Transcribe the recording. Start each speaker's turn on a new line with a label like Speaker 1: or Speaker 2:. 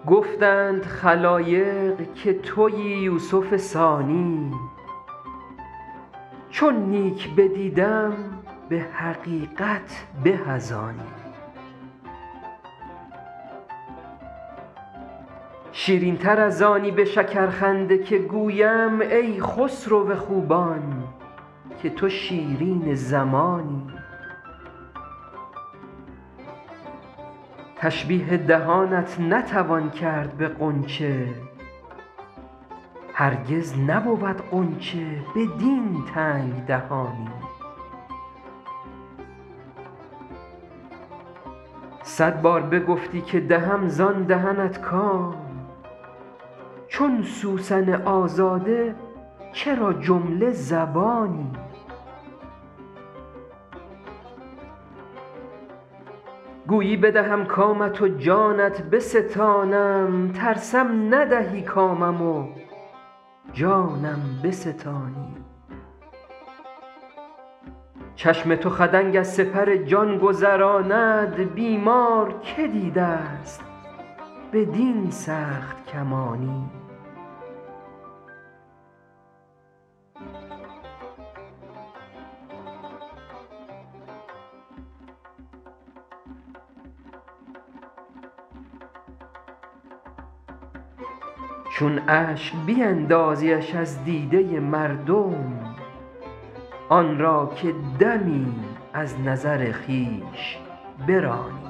Speaker 1: گفتند خلایق که تویی یوسف ثانی، چون نیک بدیدم به حقیقت به از آنی. شیرین تر از آنی به شکرخنده که گویم ای خسرو خوبان که تو شیرین زمانی. تشبیه دهانت نتوان کرد به غنچه، هرگز نبود غنچه بدین تنگ دهانی. صد بار بگفتی که دهم زان دهنت کام، چون سوسن آزاده چرا جمله زبانی. گویی بدهم کامت و جانت بستانم، ترسم ندهی کامم و جانم بستانی. چشم تو خدنگ از سپر جان گذراند، بیمار که دیده است بدین سخت کمانی. چون اشک بیندازیش از دیده مردم، آن را که دمی از نظر خویش برانی.